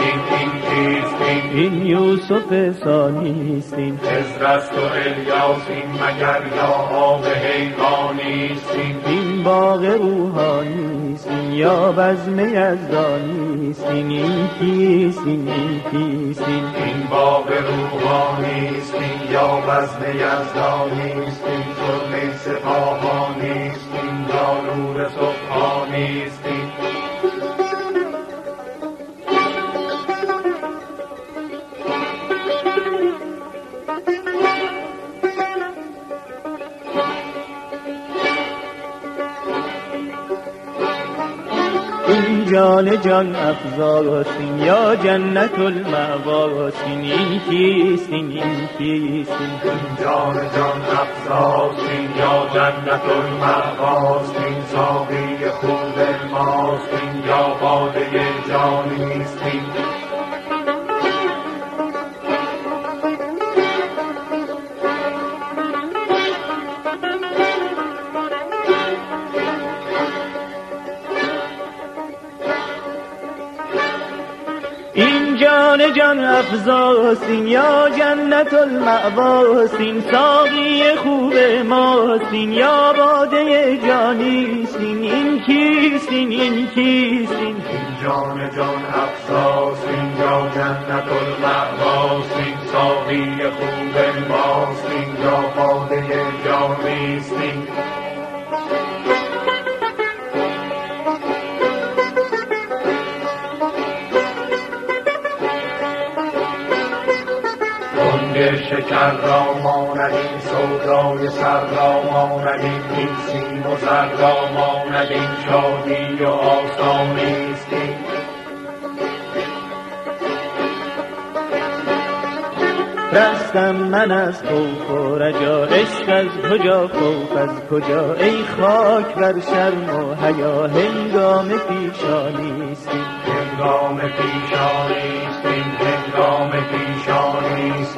این کیست این یوسف ثانیست این خضر است و الیاس این مگر یا آب حیوانیست این باغ روحانیست این یا بزم یزدانیست این کیست این کیست این باغ روحانیست این یا بزم یزدانیست این سرمه سپاهانیست این یا نور سبحانیست این جان جان افزاست این یا جنت المأواست این کیست این کیست این جان جان افزاست این یا جنت المأواست این ساقی خوب ماست این یا باده جانیست این جان جان افزاست این یا جنت المأواست این ساقی خوب ماست این یا باده جانیست این کیست این کیست این جان جان افزاست این یا جنت المأواست این ساقی خوب ماست این یا باده جانیست شکر را ماند این سودای سر را ماند این سیم و زر را ماند این شادی و آسانیست رستم من از خوف و رجا عشق از کجا خوف از کجا ای خاک بر شرم و حیا هنگام پیشانیست هنگام پیشانیست هنگام پیشانیست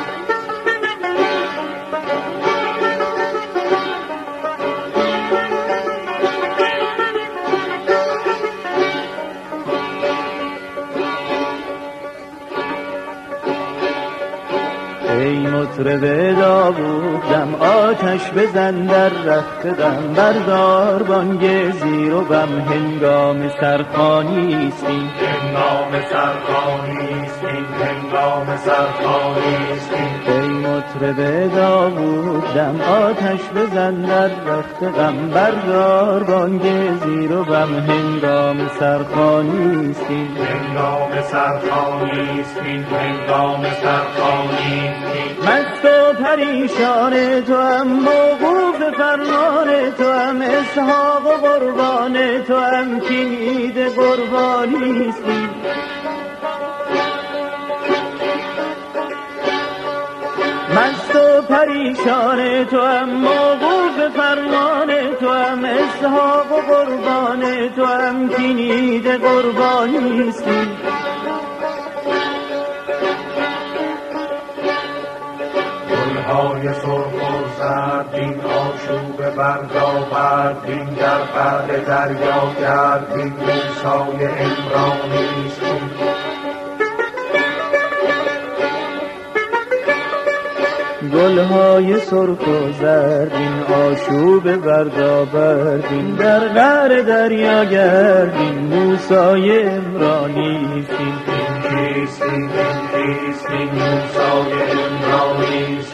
ای مطرب داوودم آتش بزن در رخت غم بردار بانگ زیر و بم هنگام سرخوانیست هنگام سرخوانیست هنگام سرخوانیست ای مطرب داوودم آتش بزن در رخت غم بردار بانگ زیر و بم هنگام سرخوانیست هنگام سرخوانیست هنگام سرخوانیست مست و پریشان تو هم موقوف فرمان تو هم اسحاق و قربان تو هم کلید قربانیستی مست و پریشان تو هم موقوف فرمان تو هم اسحاق و قربان تو هم کلید قربانیستی گلهای سرخ و زرد این آشوب بردآورد این در بعد دریا گرد این موسای عمرانیست گلهای سرخ و زرد این آشوب بردآورد این در قعر دریا گرد این موسای عمرانیست این کیست این کیست این موسای عمرانیست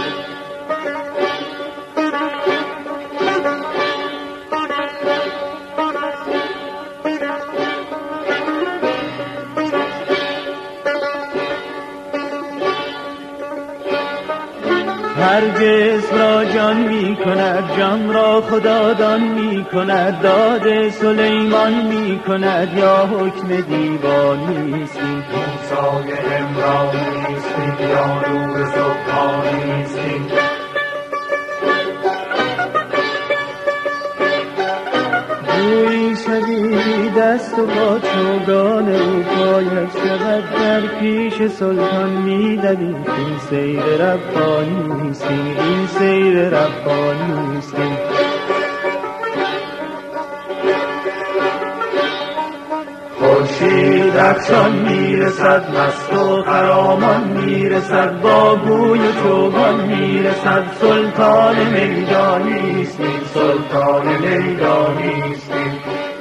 هر جسم را جان می کند جان را خدادان می کند داد سلیمان می کند یا حکم دیوانیست موسای عمرانیست یا نور سبحانیست جویی شدی دست و با چوگان او پایش شود در پیش سلطان می دوید این سیر ربانیست این سیر ربانیست خورشید خورشید رخشان میرسد، مست و خرامان میرسد، با گوی و چوگان میرسد، سلطان میدانیست این، سلطان میدانیست این.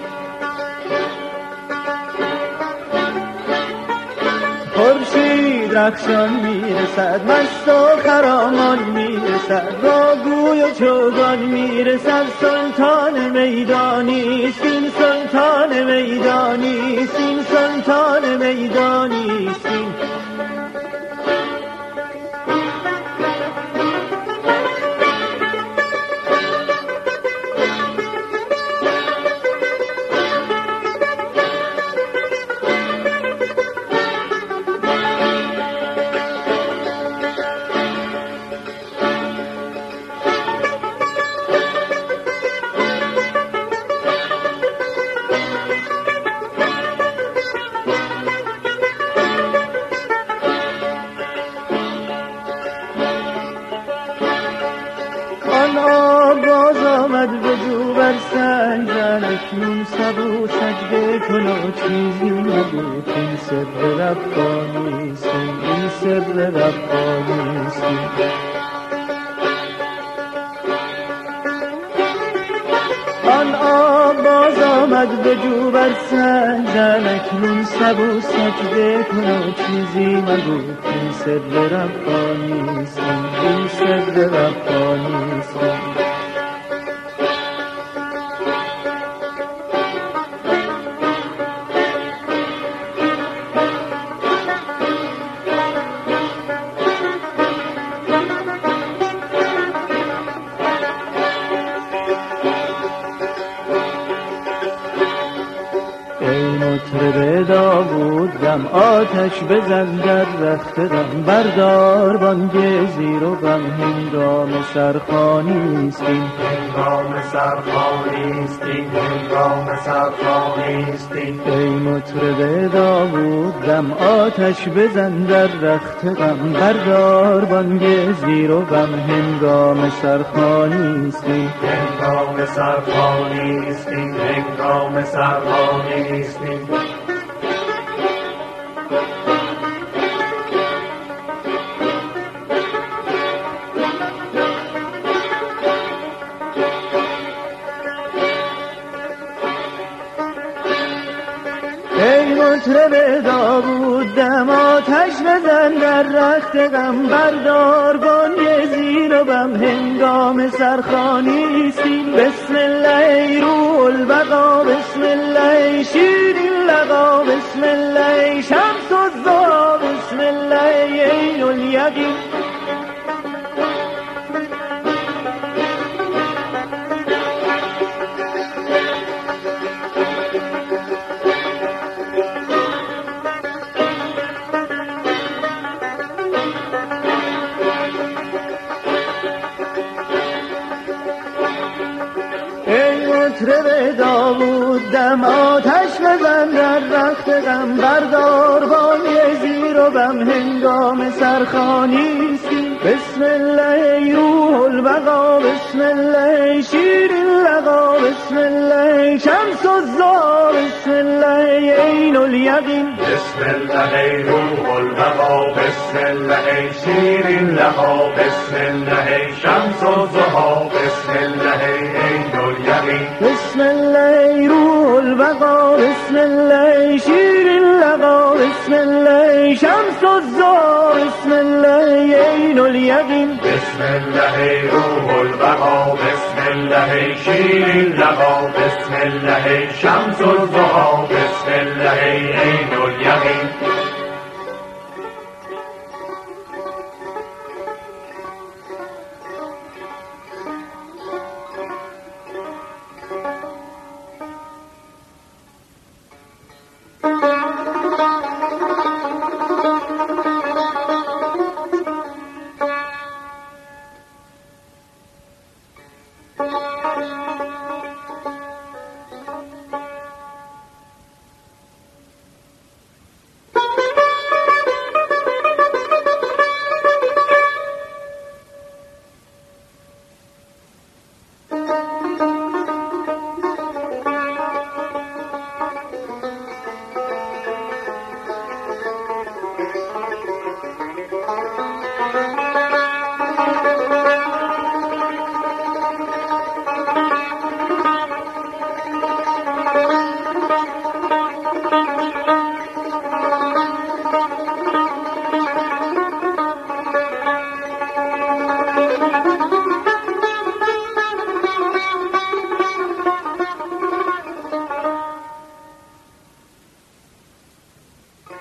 خورشید رخشان میرسد، مست و خرامان میرسد، با گوی و چوگان میرسد، سلطان میدانیست این، سلطان میدانیست این، سلطان میدانیست این. اکنون سبو سجده کن و چیزی نبود، این سر ربانیست این، سر ربانیست. آن آب باز آمد به جو بر سنجن، اکنون سبو سجده کن و چیزی مگو، این سر ربانیست این، سر ربانیست. مطرب داوود دم آتش بزن در رخت غم، بردار بانگ زیر و غم، هنگام سرخوانیست این، هنگام سرخوانیست این، هنگام سرخوانیست این. ای مطرب داوود دم آتش بزن در رخت غم، بردار بانگ زیر و غم، هنگام سرخوانیست این، هنگام سرخوانیست این، هنگام سرخوانیست این. ای مطرب داوود دم آتش بزن در رخت غم، بردار بانگ زیر و بم، هنگام سرخوانیست این. بسم الله ای روح البقا، بسم الله ای شیرین لقا، بسم الله ای شمس الضحی، بسم الله ای عین الیقین. مطرب داوود دم آتش بزن در رخت غم، بردار بانگ زیر و بم، هنگام سرخوانیست این. بسم الله ای روح البقا، بسم الله ای شیرین لقا، بسم الله ای شمس الضحی، بسم الله ای عین الیقین. بسم الله ای روح البقا، بسم الله ای شیرین لقا، بسم الله ای شمس الضحی، بسم الله ای عین الیقین. بسم الله ای روح البقا، بسم الله ای شیرین لقا، بسم الله ای شمس الضحی، بسم الله ای عین الیقین. بسم الله ای روح البقا، بسم الله ای شیرین لقا، بسم الله ای شمس الضحی، بسم الله ای عین الیقین.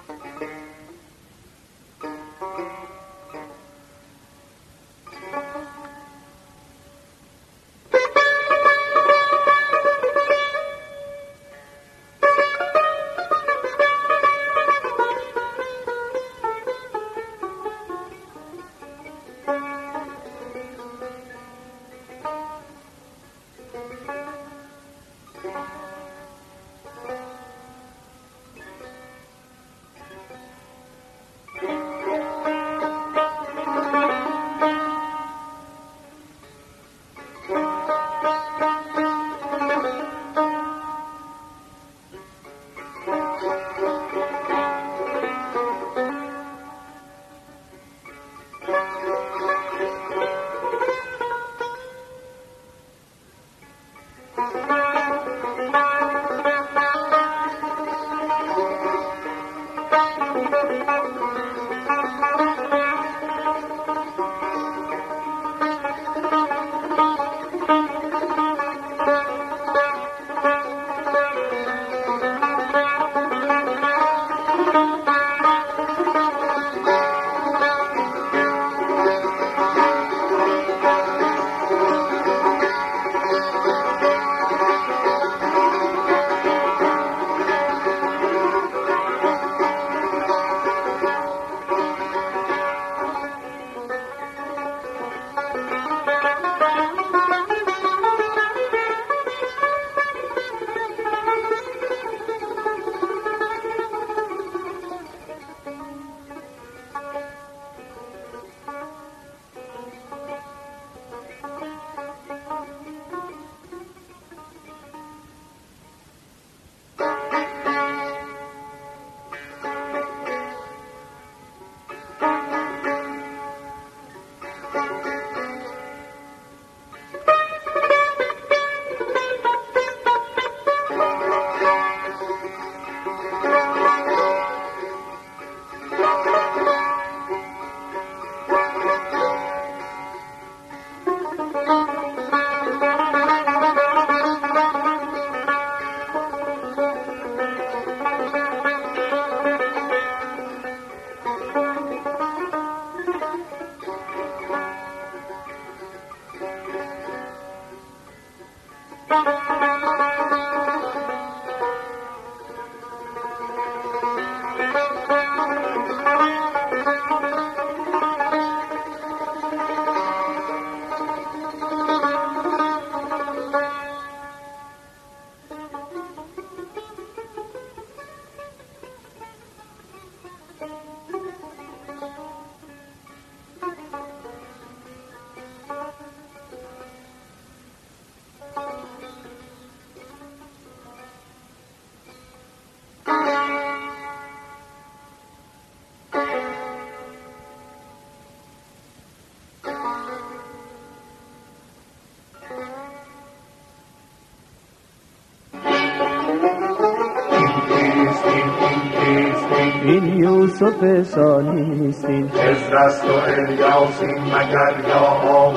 این یوسف ثانیستین، خضر است و الیاسین، مگر یا آب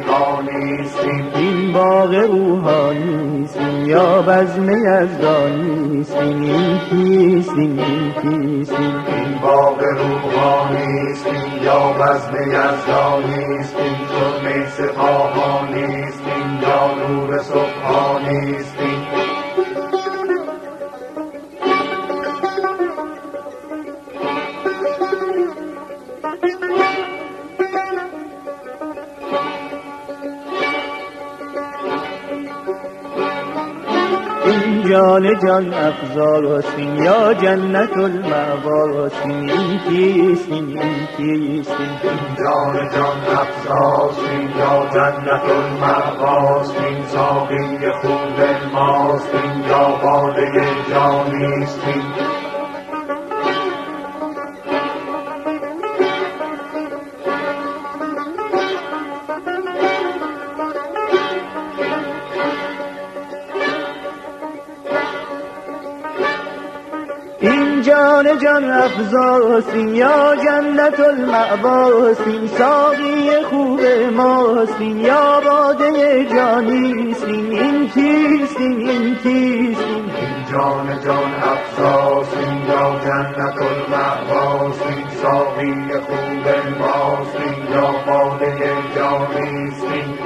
حیوانیستین. این باغ روحانیستین یا بزم یزدانیستین. این کیستین، این کیستین، این باغ روحانیستین یا بزم یزدانیستین. سرمه سپاهانیستین یا نور سبحانیستین. این جان جان افزارستین یا جنت المأوارستین. این کیستین، این کیستین، جان جان افزاستین یا جنت المأواستین. ساقی خوب ماستین یا باده جانیستین. جان جان افزاسین یا جنت المأواسین ساقی خوب ماستین یا باده جانیستین این کیستین این کیستین جان جان افزاسین یا جنت المأواسین ساقی خوب ماستین یا باده جانیستین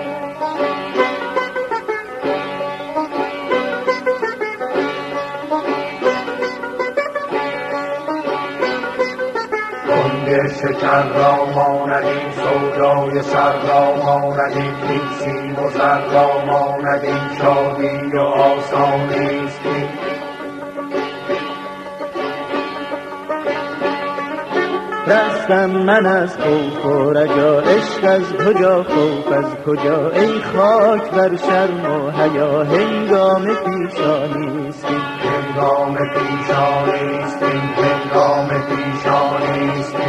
شکر را ماند این سودای سر را ماند این سیم و زر را ماند این شادی و آسانیست رستم من از خوف و رجا عشق از کجا خوف از کجا ای خاک بر شرم و حیا هنگام پیشانیستی هنگام پیشانیستی هنگام پیشانیستی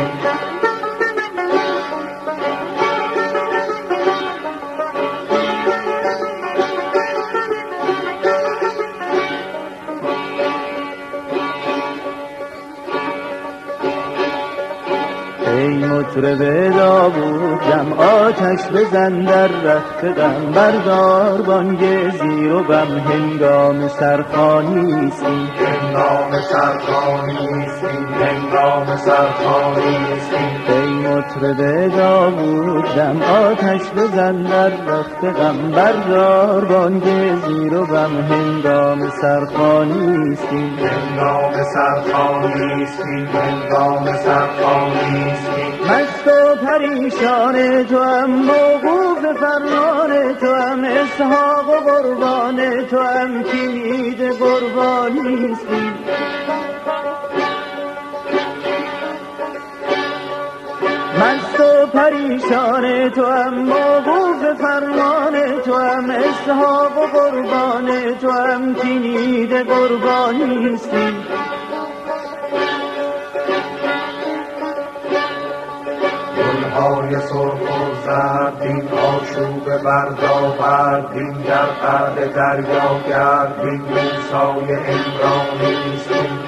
ای مطرب داوود دم آتش بزن در رخت غم بردار بانگ زیر و بم هنگام سرخوانیستی هنگام سرخوانیستی هنگام سرخوانیستی ای مطرب داوود دم آتش بزن در رخت غم بردار بانگ زیر و بم هنگام سرخوانیستی هنگام سرخوانیستی هنگام سرخوانیستی مست و پریشان تو هم موقوف فرمان تو هم اسحاق و قربان تو هم کلید قربانیستی مست و پریشان تو هم موقوف فرمان تو هم اسحاق و قربان تو هم کلید قربانیستی گلهای سرخ و زردین آشوب بردآوردین در قعر دریا گردین موسای عمرانیستین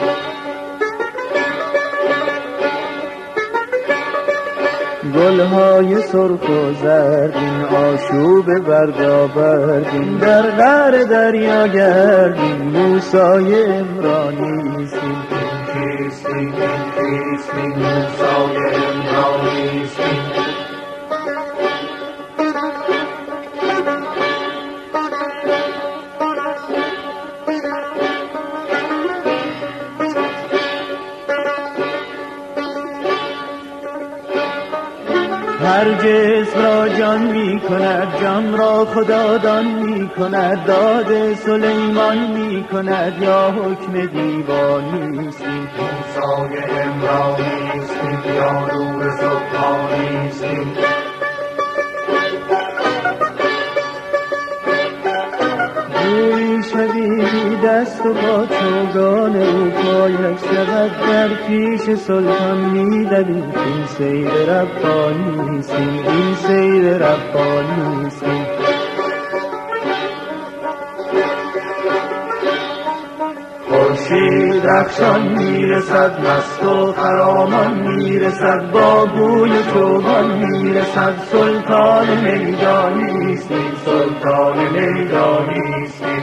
گلهای سرخ و زردین آشوب بردآوردین در قعر دریا گردین موسای عمرانیستین کیستین کیستین موسای عمرانیستین هر جسم را جان می کند جان را خدادان می کند داد سلیمان می کند یا حکم دیوانیستی موسای عمرانیستی یا نور سبحانیستی جوی شدیدی دست و با چوگان او پایش شود در پیش سلطان می دوید این سیر ربانیستی این سیر ربانیستی خورشید رخشان میرسد مست و خرامان میرسد با گوی و چوگان میرسد سلطان میدانیستی سلطان میدانیستی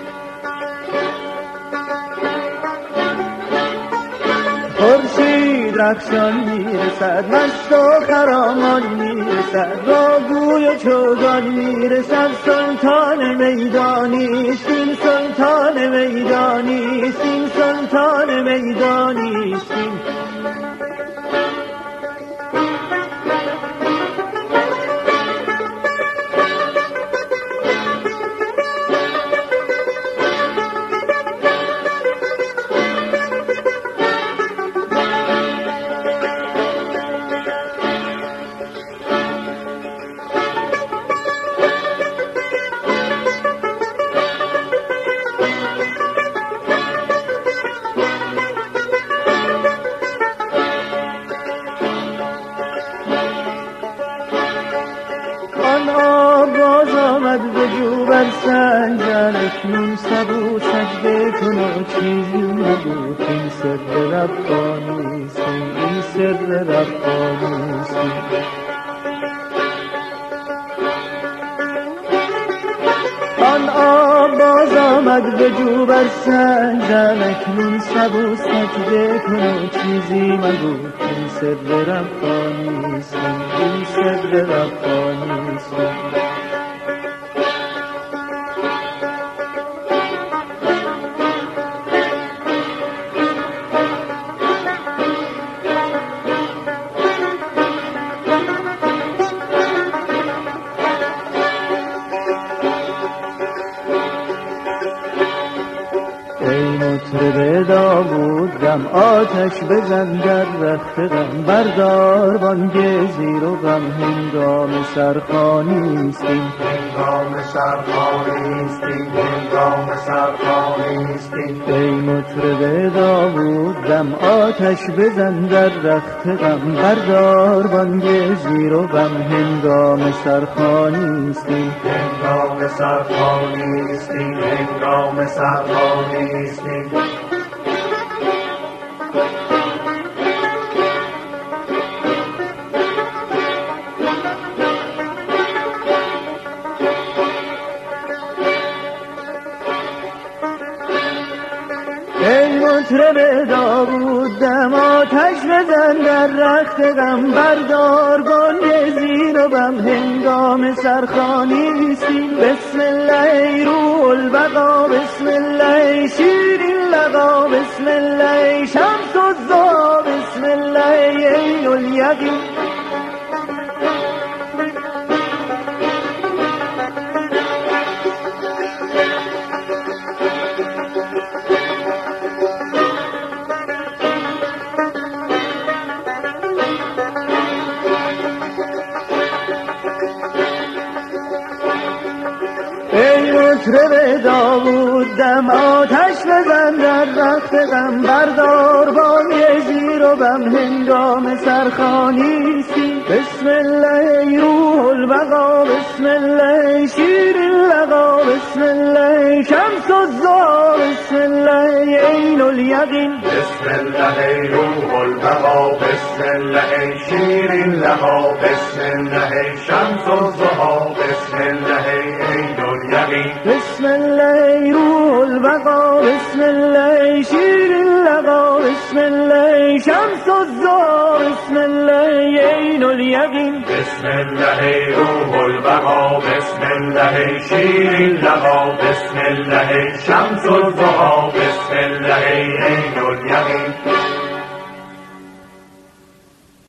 خورشید رخشان میرسد مست و خرامان میرسد با گوی و چوگان میرسد سلطان میدانیست این سلطان میدانیست این سلطان میدانیست آمد به جو بر سنجر اکنون سبو سجده کن و چیزی نگو که این سر ربانیست، این سر ربانیست. آن آب باز آمد به جو بر سنگم، اکنون سبو سجده کن و چیزی مگو این سر ربانیست، این سر ربانیست. مطرب داوود غم آتش بزن در رخت غم، بردار بانگ زیر و غم، هنگام سرخوانیست این، هنگام سرخوانیست این، هنگام سرخوانیست این. ای مطرب داوود غم آتش بزن در رخت غم، بردار بانگ زیر و غم، هنگام سرخوانیست این، هنگام سرخوانیست این، هنگام سرخوانیست این. ای مطرب داوود دم آتش بزن در رخت غم، بردار بانگ زیر و بم، هنگام سرخوانیستی. بسم الله ای روح البقا، بسم الله ای شیرین لقا، بسم الله ای شمس الضحی، بسم الله ای عین الیقین. ای مطرب داوود دم آتش بزن در رخت غم، بردار بانگ زیر و بم، هنگام سرخوانیستی. بسم الله ای روح البقا، بسم الله ای شیرین لقا، بسم الله ای شمس الضحی، بسم الله ای عین الیقین. بسم الله ای روح البقا، بسم الله ای شیرین لقا، بسم الله ای شمس الضحی، بسم الله ای عین الیقین. بسم الله ای روح البقا، بسم الله ای شیرین لقا، بسم الله ای شمس الضحی، بسم الله ای عین الیقین. بسم الله ای روح البقا، بسم الله ای شیرین لقا، بسم الله ای شمس الضحی، بسم الله ای عین الیقین.